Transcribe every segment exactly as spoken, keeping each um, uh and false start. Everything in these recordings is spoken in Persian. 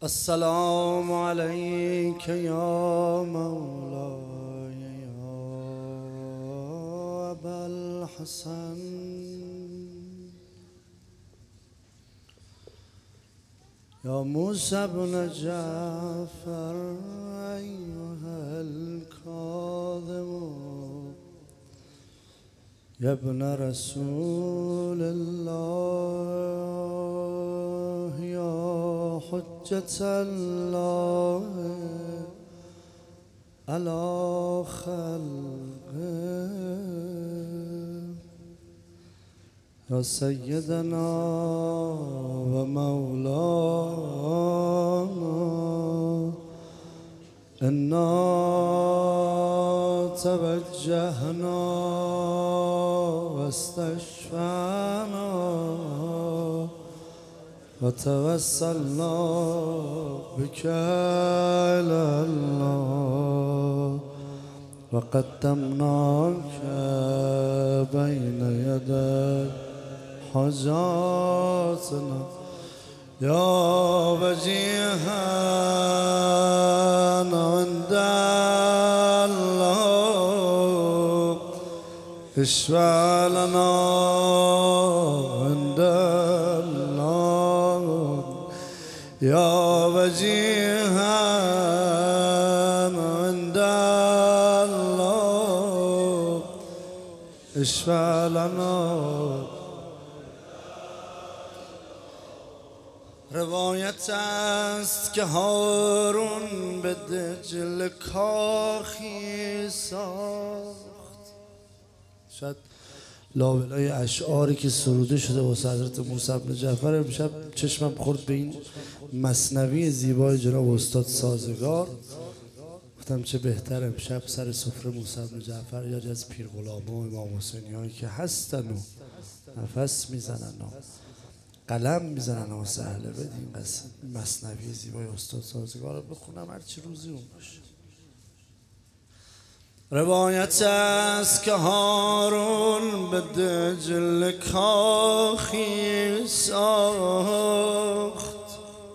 السلام عليك يا مولاي يا أبا الحسن يا موسى بن جعفر أيها الكاظم يا ابن رسول الله يا حجة الله على خلقه يا سيدنا ومولانا إنا توجهنا واستشفعنا وتوسلنا بك إلى الله وقدمناك بين يدي حاجاتنا يا وجيها عند الله اشفع لنا عند الله يا وجيها عند الله اشفع لنا. روایت است که هارون به دجل کاخی ساخت. شاید لابلای اشعاری که سروده شده واسه حضرت موسی بن جعفر امشب چشمم خورد به این مثنوی زیبای جناب استاد سازگار. گفتم چه بهتر امشب سر سفره موسی بن جعفر یاد از پیر غلاما و امام حسینی هایی که هستن و نفس میزنن و قلم میزنن و سهله بدیم قصد مثنوی زیبای استاد سازگار رو بخونم هرچی روزی اون باشه. روایت است که هارون به دجل کاخی ساخت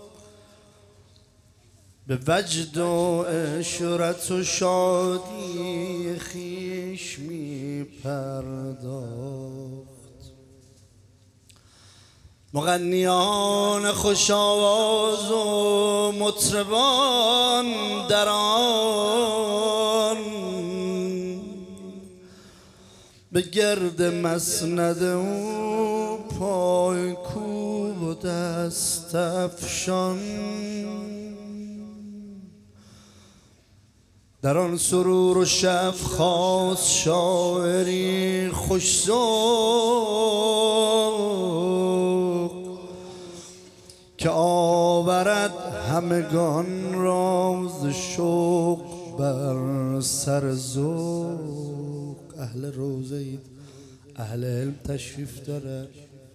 به وجد و عشرت و شادی خویش می پرداخت. مغنیان خوش آواز و مطربان در آن به گرد مسند او پای کوب و دست افشان در آن سرور و شف خاص شاعری خوش ذوق که آورد همگان راز شوق بر سر ذوق. اهل روزه اید، اهل علم تشریف داره.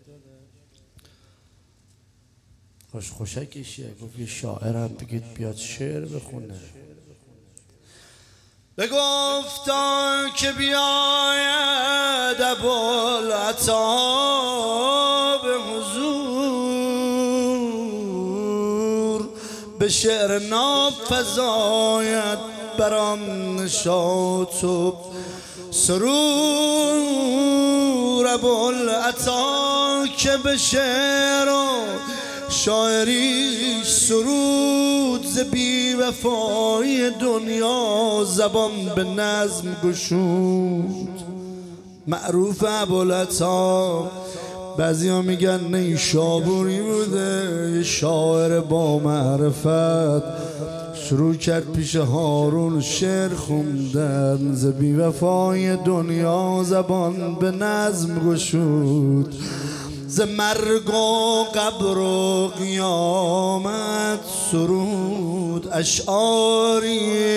خوش خوشکشیه گفت یه شاعرم بگید بیاد شعر بخونه. بگفتا که بیاید ابوالعطا به حضور به شعر نافزاید برام نشاط و سرور. ابوالعطا که به شعر و شاعریش سرود ز بی وفای دنیا زبان به نظم گشود. معروف ابوالعطا بعضی ها میگن نیشابوری بوده، یه شاعر با معرفت شروع کرد پیش هارون شعر خوندن ز بی وفای دنیا زبان به نظم گشود. ز مرگ و قبر و قیامت سرود اشعاری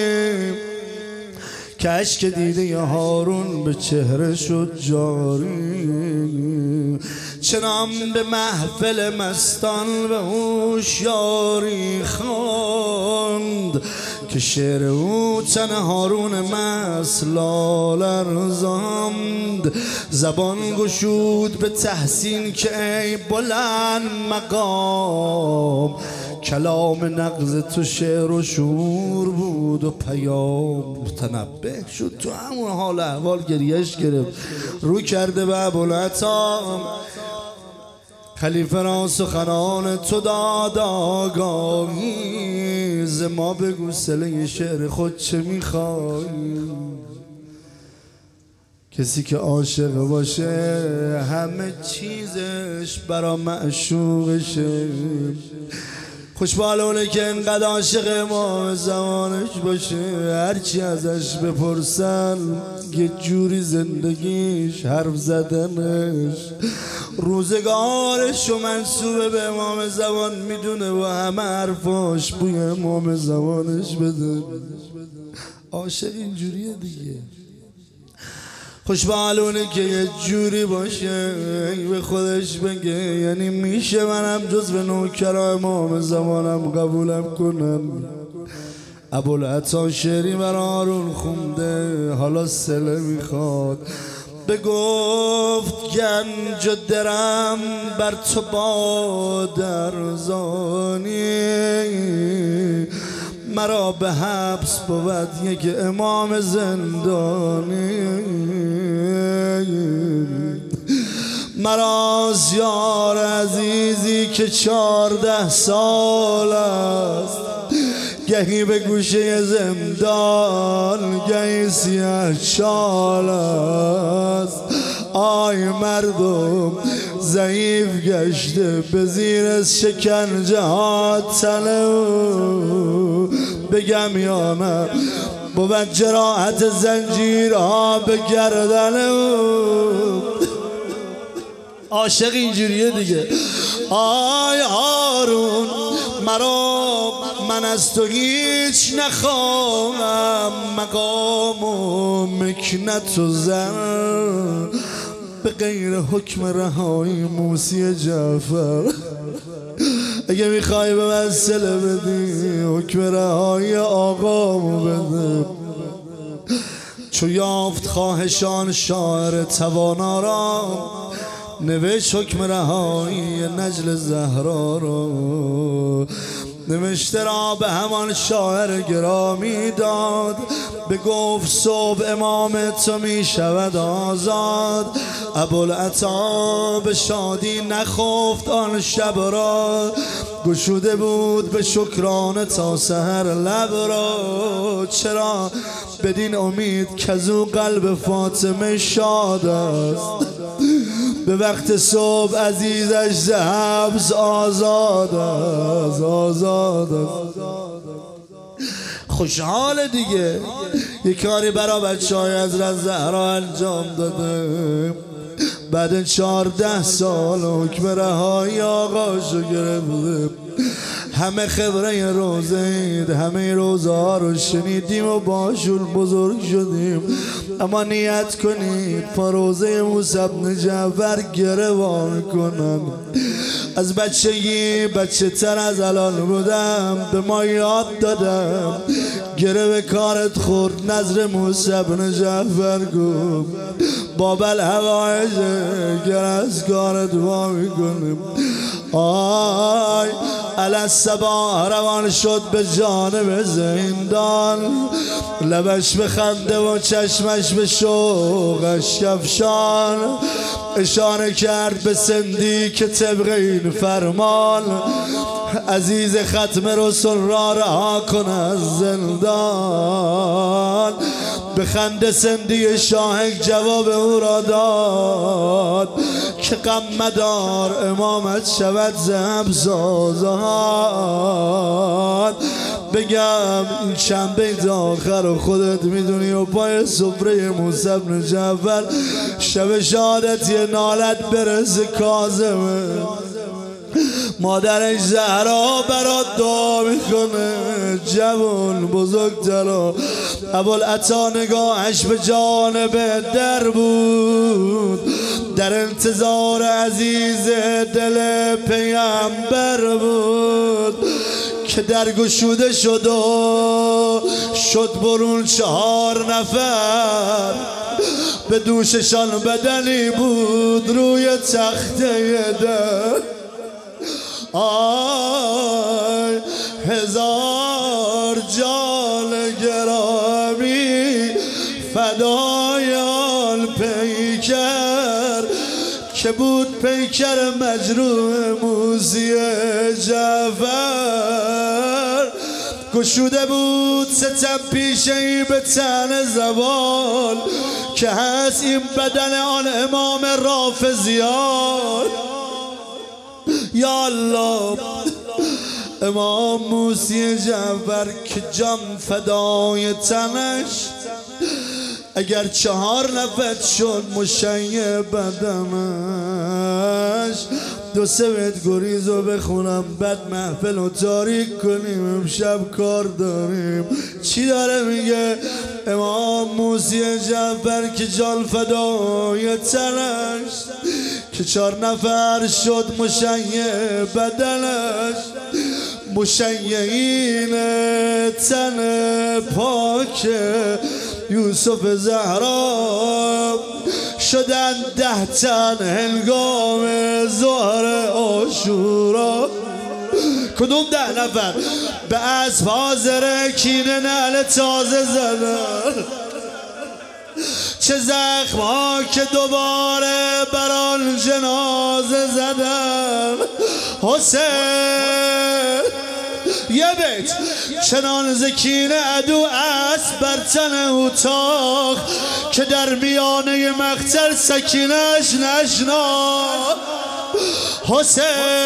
که اشک دیده هارون به چهره شد جاری. چنان به محفل مستان و هوشیاری خواند که شعر او تن هارون مست لاله زاند. زبان گشود به تحسین که ای بلند مقام کلام نغز تو شعر و شعور بود و پیام. متنبه شد تو همون حال احوال گریش گرفت، رو کرده به ابوالعطا. خلیفه را سخنان تو داد آگاهی، ز ما بگو صله شعر خود چه میخوای. کسی که عاشق باشه همه چیزش برا معشوقشه. خوشبالونه که انقدر عاشق امام زمانش باشه، هرچی ازش بپرسن یه جوری زندگیش حرف زدنش. روزگارش و منصوب به امام زمان میدونه و همه حرفاش بوی امام زمانش بده. عاشق اینجوریه دیگه. خوشبالونه که یه جوری باشه به خودش بگه یعنی میشه منم جزو نوکرای امام زمانم قبولم کنن. ابوالعطا شعری برا هارون خونده، حالا صله میخواد. بگفت گنج و درم بر تو با درزانی، مرا به حبس بود یک امام زندانی. مرا یار عزیزی که چارده سال است، گهی به گوشه زندان گهی سیاه چال است. آی مردم ضعیف گشته به زیر شکنجه ها تنه، بگم یا نه بود جراحت زنجیرها به گردن. عاشق اینجوریه دیگه. آی هارون مرا من از تو هیچ نخواهم، مقام و مکنت و زن به غیر حکم رهایی موسی جعفر. اگه میخوای به من صله بدی حکم رهایی آقامو بده. چو یافت خواهشان شاعر توانا را، نوشت حکم رهایی نجل زهرا را. نوشته را به همان شاعر گرامی داد، بگفت صبح امام تو می شود آزاد. ابوالعطا به شادی نخفت آن شب را، گشوده بود به شکرانه تا سحر لب را. چرا بدین امید کزو قلب فاطمه شاد است، به وقت صبح عزیزش ز حبس آزاد است، آزاد است. خوشحال دیگه. یه کاری برا بچه های حضرت زهرا انجام داده. بعد چارده سال حکم رهایی آقاشو گرفته. همه خبره روزه اید، همه روزه ها رو شنیدیم و باشون بزرگ شدیم. اما نیت کنید پا روزه موسی بن جعفر گروان کنن. از بچگی بچه تر از الان بودم، به ما یاد دادم گره به کارت خورد نظر موسی بن جعفر گفت بابل هوایجه گر از کارت وا میکنیم. آی الصبا روان شد به جانب زندان، لبش به خنده و چشمش به شوقش کفشان. اشاره کرد به سندی که طبق این فرمان، عزیز ختم رسول را رها کن از زندان. به خنده سندی شاهک جواب او را داد که غم مدار امامت شود ز حبس آزاد. بگم این چند بیت آخر رو خودت میدونی و پای سفره موسی بن جعفر شب شهادت یه نالت برس کاظمه. مادرش زهرا برات دعا میکنه جوان بزرگترا. ابوالعطا نگاهش به جانب در بود، در انتظار عزیز دل پیامبر بود که در گشوده شد و شد برون چهار نفر. به دوششان بدنی بود روی تخته در. آی هزار جان گرامی فدایان پیکر که بود پیکر مجروح موسی جعفر گشوده بود ستم پیشه ای به تن زوال که هست این بدن آن امام رافضیان. یا الله امام موسی جعفر که جان فدای تنش اگر چهار نفت شد مشیع بدنش دو سه بیت گریز رو بخونم بعد محفل رو تاریک کنیم امشب کار داریم. چی داره میگه امام موسی جعفر که جان فدای تنش که چهار نفر شد مشیع بدنش مشیعین تن پاک یوسف زهرا شدن ده تن هنگام ظهر عاشورا. کدوم ده نفر؟ به اسب حاضر کینه نعل تازه زدن چه زخم ها که دوباره بران جنازه زدن. حسین یه بیت چنان زکین عدو اسب بر تن او تاخت که در میانه مقتل سکینش نشناخت. حسین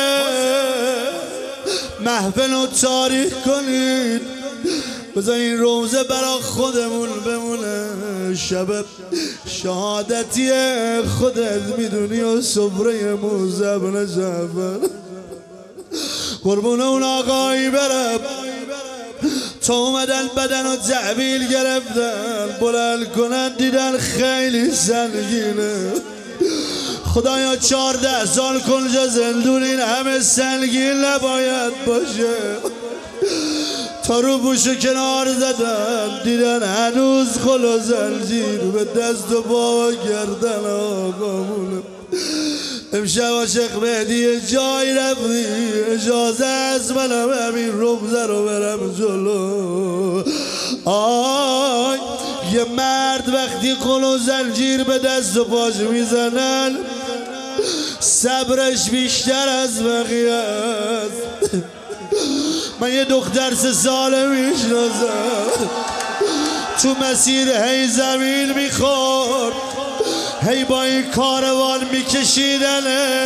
محفل رو تاریخ کنید بذار این روزه برا خودمون بمونه. شب شهادتی خودت میدونی و صبره موسی بن جعفر قربون اون آقایی برم تا اومدن بدن و تحویل گرفتن بلند کنن دیدن خیلی سنگینه. خدایا چهارده سال کنجا زندون این همه سنگین نباید باشه. تا رو بوشو کنار زدن دیدن هنوز خل و زنجیر به دست و پا و گردن آقامونه. امشب عاشق مهدی جای رفتی اجازه از منم همین روزه رو برم جلو. آی یه مرد وقتی خل و زنجیر به دست و پاش میزنن صبرش بیشتر از بقیه است. من یه دختر سه ساله میشناسم تو مسیر هی زمین میخورد هی با این کاروان میکشیدنه.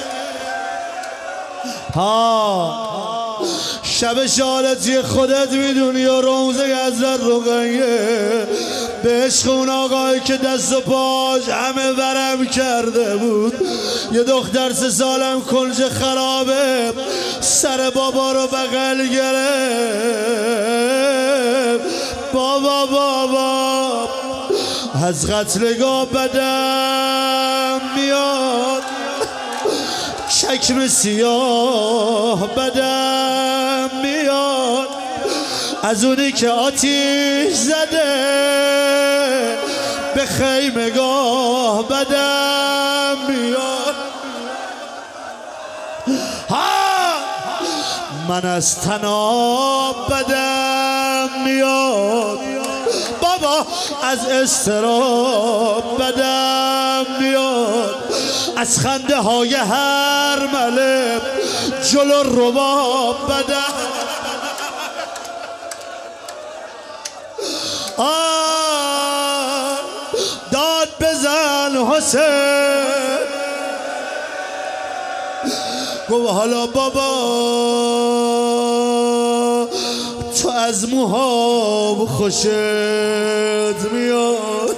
ها شب شهادتی خودت میدونی و روزه حضرت رقیه به عشق اون آقایی که دست و پاش همه ورم کرده بود. یه دختر سه سالم کنج خرابه سر بابا رو بغل گرفت. بابا بابا از قتلگاه بدم میاد چکم سیاه بدم میاد از اونی که آتیش زده به خیمگاه بدم میاد. ها من از تناب بدم میاد بابا از استراب بدم میاد از خنده های هر مله جلو رباب بدم. آه داد بزن حسین گو حالا بابا تو از موهام خوشت میاد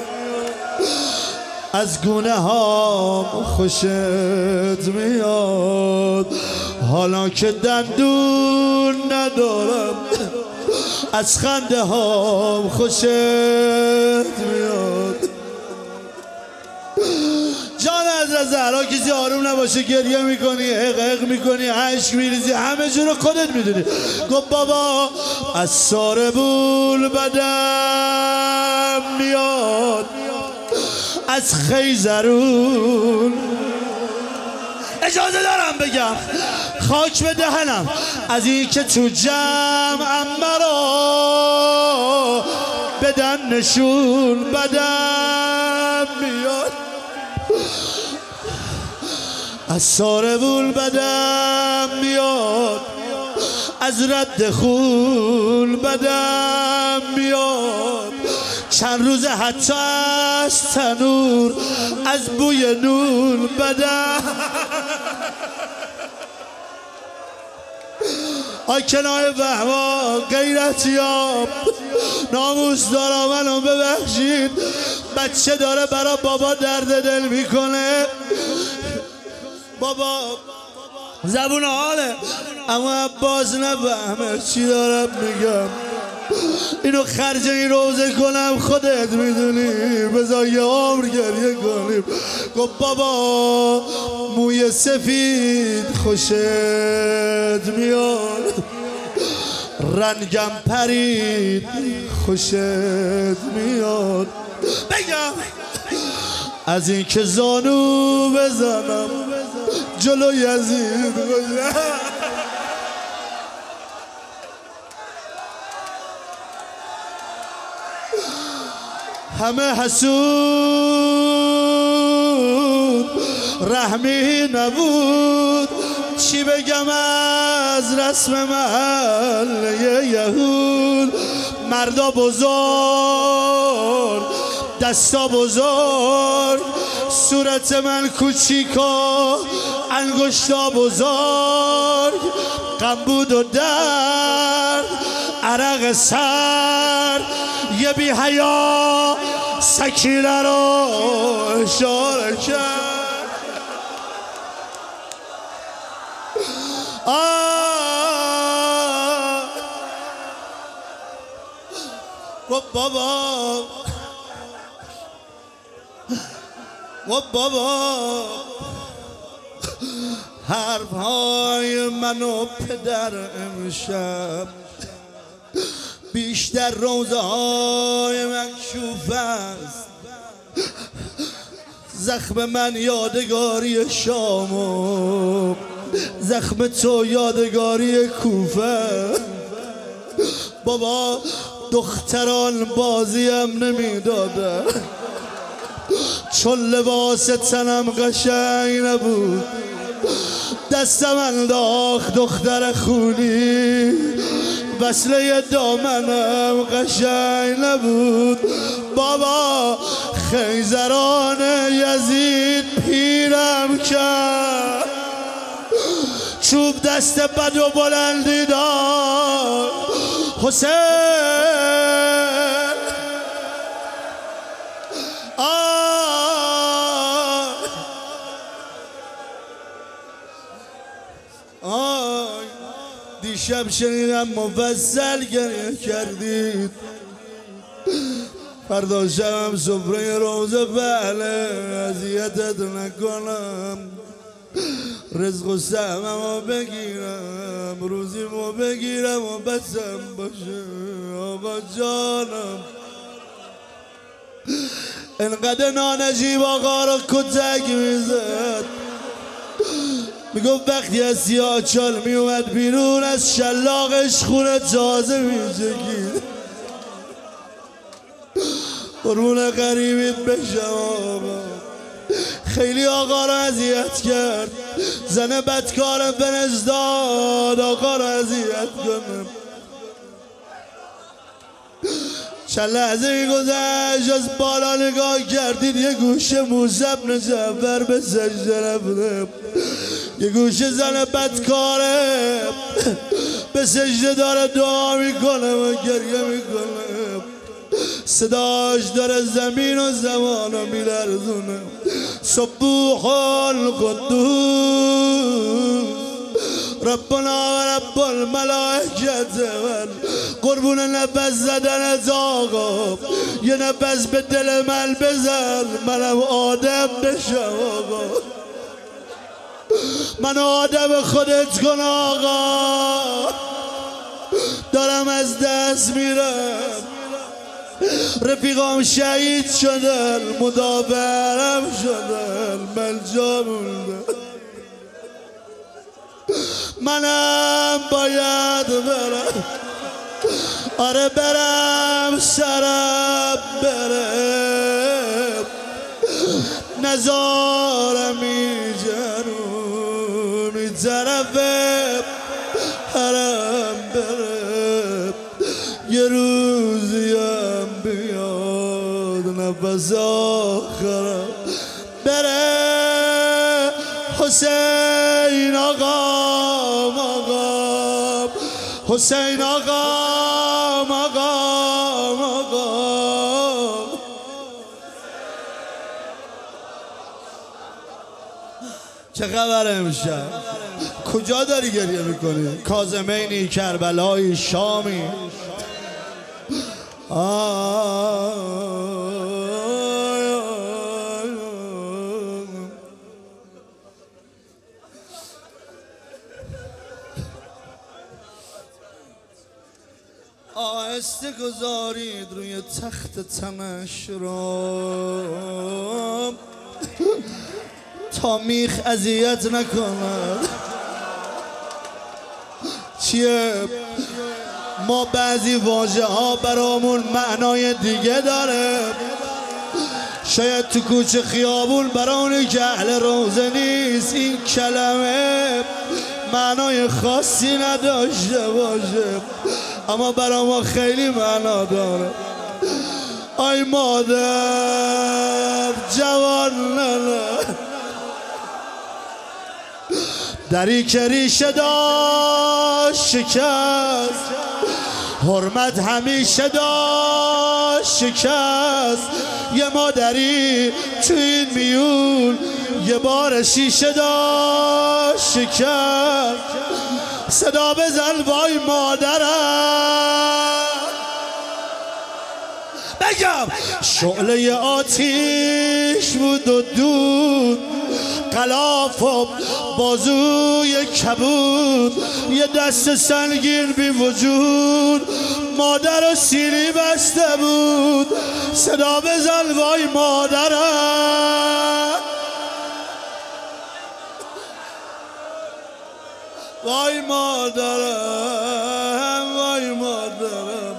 از گونه هام خوشت میاد حالا که دندون ندارم از خنده هام خوشت میاد. جان حضرت زهرا کسی آروم نباشه گریه میکنی حق حق میکنی عشق میریزی همه جون رو خودت میدونی. گفت بابا از ساربول بدم میاد از خیزرون اجازه دارم بگم خاک به دهنم از این که تو جمعم مرا بدن نشون بدم میاد، از ساربول بدم میاد، از رد خون بدم میاد، چند روز حتی از تنور از بوی نون بدم. آی کنای وهما غیرتیاب ناموس دارا منو ببخشید، بچه داره برا بابا درد دل میکنه، بابا زبون حاله اما باز نفهمه چی دارم میگم، اینو خرج این روزه کنم خودت میدونی، بذار یه عمر گریه کنیم. گفت بابا موی سفید خوشت میاد، رنگم پرید خوشت میاد، بگم از این که زانو بزنم جلو یزید خوشت. همه حسود رحمی نبود، چی بگم از رسم محله یهود، مردا بزرگ دستا بزرگ، صورت من کوچیکا انگشتا بزرگ، غم بود و درد عرق سر، یه بی حیا سکینه رو اشاره کرد. گفت بابا گفت بابا حرفهای من و پدر امشب بیشتر روزه های مکشوف است، زخم من یادگاری شام و زخم تو یادگاری کوفه. بابا دختران بازیم نمیدادن چون لباس تنم قشنگ نبود، دستم انداخت دختر خونی، وصله دامنم قشنگ نبود. بابا خیزران یزید پیرم کرد، چوب دست بد و بلندی دار حسین. آه آه دیشب شنیدم مفصل گریه کردید، فردا شبم سفره روزه بله اذیتت نکنم، رزق و سهممو بگیرم روزیمو بگیرم و بسم باشه آقا جانم. انقدر نانجیب آقا رو کتک میزد، میگفت وقتی از سیاه چال میومد بیرون از شلاقش خونه تازه میچکید. قربون غریبیت بشم آقا، خیلی آقا رو اذیت کرد، زن بدکار بنزداد آقا رو اذیت کنم. چند لحظه میگذشت از بالا نگاه کردید یه گوشه موسی بن جعفر به سجده رفته، یه گوشه زن بدکاره به سجده داره دعا میکنه و گریه میکنه، صداش داره زمین و زمان رو میلرزونه. سبوح القدوس ربنا و رب الملائکه، قربون نفس زدنت آقا، یه نفس به دل من بزن منم آدم بشم آقا، من آدم خودت کن آقا، دارم از دست میرم، رفیقام شهید شدن مدافعم شدن من جا موندم، منم باید برم، آره برم سرم برم، نزارم جنون این طرف حرم برم، یه روزیم بیاد نفس آخرم بره. حسین آقام آقام، حسین آقام آقام آقام. چه خبر امشب؟ کجا داری گریه میکنی؟ کاظمینی، کربلایی، شامی؟ آهسته گذارید روی تخت تنش را تا میخ اذیت نکند. چیه؟ ما بعضی واژه ها برامون معنای دیگه داره. شاید تو کوچه خیابون برای که اهل روزه نیست این کلمه معنای خاصی نداشته باشه، اما برای ما خیلی معنا داره. آی مادر جوان ننه، دری که ریشه داشت شکست، حرمت همیشه داشت شکست. یه مادری تو این میون یه بار شیشه داشت شکست. صدا بزن وای مادرم، بگم شعله آتیش بود و دود، غلاف و بازوی کبود، یه دست سنگین بی وجود مادر و سیلی بسته بود. صدا بزن وای مادرم، وای مادرم، وای مادرم،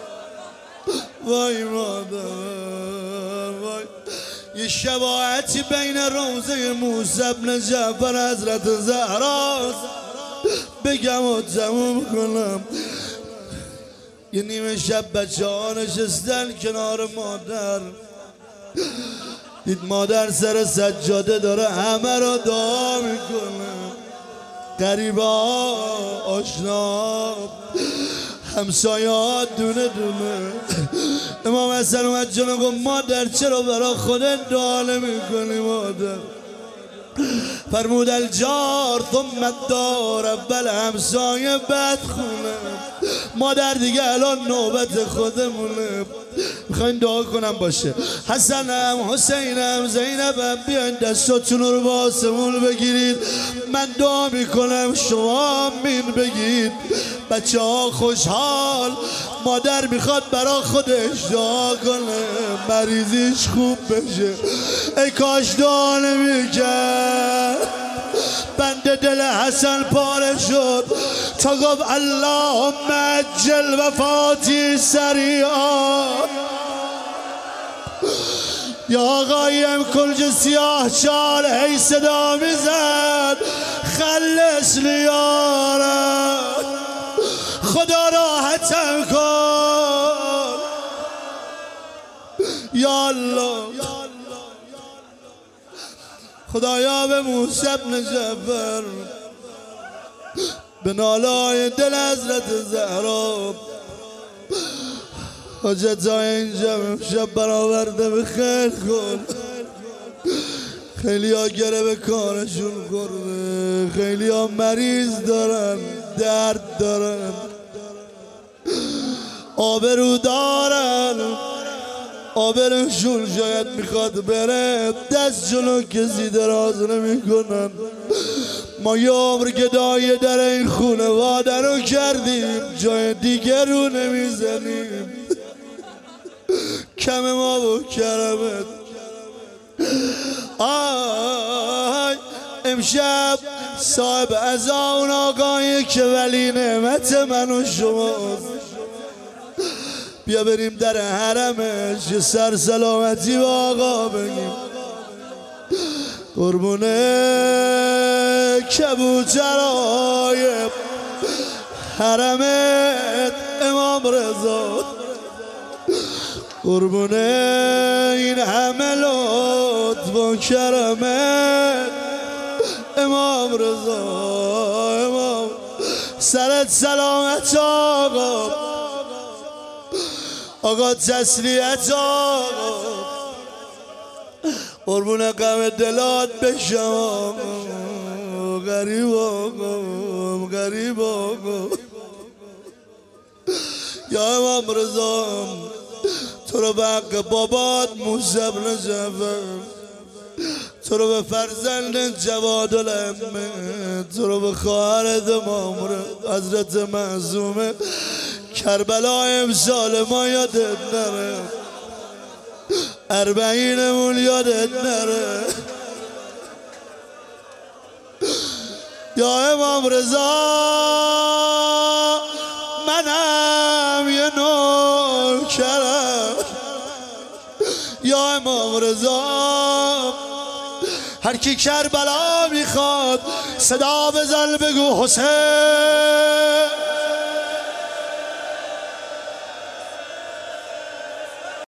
وای مادرم، وای. یه شباهتی بین روزه موسی بن جعفر حضرت زهراست، بگم و تموم کنم. یه نیمه شب بچه ها نشستن کنار مادر، دید مادر سر سجاده داره همه رو دعا میکنه. غریبه ها، آشنا، همسایه ها دونه دونه. امام حسن اومد جلو گفت مادر چرا برا خودت دعا نمی‌کنی مادر؟ فرمود الجار ثم الدار، اول همسایه بعد خونه. مادر دیگه الان نوبت خودمونه، میخواین دعا کنم باشه. حسنم، حسینم، زینبم بیاین دستاتون رو با آسمون بگیرید، من دعا میکنم شما آمین بگید. بچه ها خوشحال، مادر میخواد برا خودش دعا کنه مریضیش خوب بشه. ای کاش دعا نمیکرد، بند دل حسن پاره شد تا گفت اللهم عجل وفاتی سریعا. یا آقایم کلج سیاه چال هی صدا میزد خلص لیارم، خدا راحتم کن یا الله. خدایا به موسی بن جعفر، به نالای دل حضرت زهرا، حاجتای اینجا امشب برآورده به خیر کن. خیلی ها گره به کارشون خورده، خیلی ها مریض دارن، درد دارن، آبرو دارن، آبروشون شاید میخواد بره، دست جلو کسی دراز نمی کنن. ما یه عمر گدای در این خونواده رو کردیم، جای دیگه رو نمیزنیم. کم ما و کرمت. آی امشب صاحب از اون آقایی که ولی نعمت من و شماست. بیا بریم در حرمش یه سر سلامتی با آقا بگیم. قربونه کبوترهای حرمت امام رضا، قربونه این همه لطف و کرمت امام رضا. امام سرت سلامت آقا، آقا تسلیت آقا، قربون غم دلات بشم. غریب آقا غریب آقا یا امام رضا، تو رو به حق بابات موسی بن جعفر، تو رو به فرزند جواد الامه، تو رو به خواهرت امام حضرت معصومه کربلا امسال ما یادت نره، اربعینمون یادت نره یا امام رضا. منم یه نوکرم یا امام رضا، هر کی کربلا میخواد صدا بزن بگو حسین.